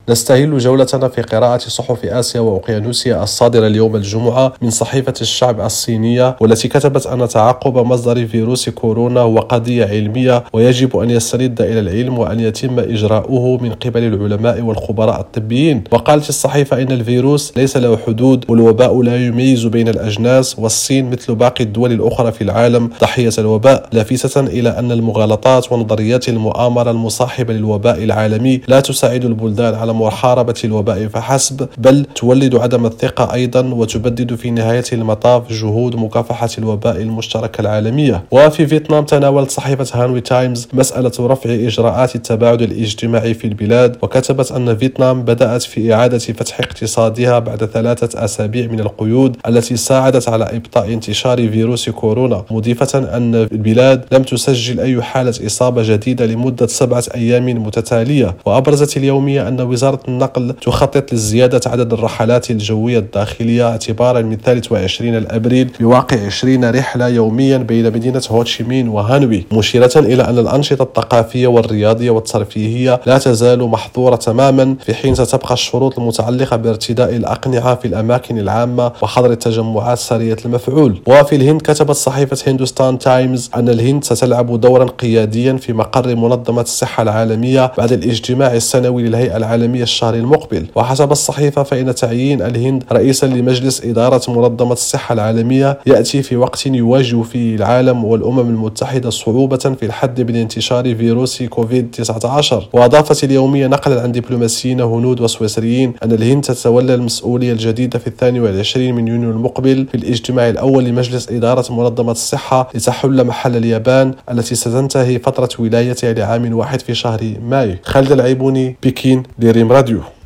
نستهل جولتنا في قراءة صحف آسيا وأوقيانوسيا الصادرة اليوم الجمعة من صحيفة الشعب الصينية، والتي كتبت أن تعقب مصدر فيروس كورونا هو قضية علمية ويجب أن يستند إلى العلم وأن يتم إجراؤه من قبل العلماء والخبراء الطبيين. وقالت الصحيفة إن الفيروس ليس له حدود والوباء لا يميز بين الأجناس، والصين مثل باقي الدول الأخرى في العالم ضحية الوباء، لافتة إلى أن المغالطات ونظريات المؤامرة المصاحبة للوباء العالمي لا تساعد البلدان على محاربة الوباء فحسب، بل تولد عدم الثقة أيضا وتبدد في نهاية المطاف جهود مكافحة الوباء المشتركة العالمية. وفي فيتنام تناولت صحيفة هانوي تايمز مسألة رفع إجراءات التباعد الاجتماعي في البلاد، وكتبت أن فيتنام بدأت في إعادة فتح اقتصادها بعد 3 أسابيع من القيود التي ساعدت على إبطاء انتشار فيروس كورونا، مضيفة أن البلاد لم تسجل أي حالة إصابة جديدة لمدة 7 أيام متتالية. وأبرزت اليومية أن وزارة النقل تخطط لزيادة عدد الرحلات الجوية الداخلية اعتبارا من 23 أبريل بواقع 20 رحلة يوميا بين مدينة هوتشيمين وهانوي، مشيرة إلى أن الأنشطة الثقافية والرياضية والترفيهية لا تزال محظورة تماما، في حين ستبقى الشروط المتعلقة بارتداء الأقنعة في الأماكن العامة وحظر التجمعات سرية المفعول. وفي الهند كتبت صحيفة هندوستان تايمز أن الهند ستلعب دورا قياديا في مقر منظمة الصحة العالمية بعد الاجتماع السنوي للهيئة العالمية الشهر المقبل. وحسب الصحيفة فإن تعيين الهند رئيسا لمجلس إدارة منظمة الصحة العالمية يأتي في وقت يواجه فيه العالم والأمم المتحدة صعوبة في الحد من انتشار فيروس كوفيد-19. وأضافت اليومية نقلا عن دبلوماسيين هنود وسويسريين أن الهند تتولى المسؤولية الجديدة في 22 من يونيو المقبل في الاجتماع الأول لمجلس إدارة منظمة الصحة لتحل محل اليابان التي ستنتهي فترة ولايتها لعام واحد في شهر مايو. خالد العيبوني، بكين، لريم راديو.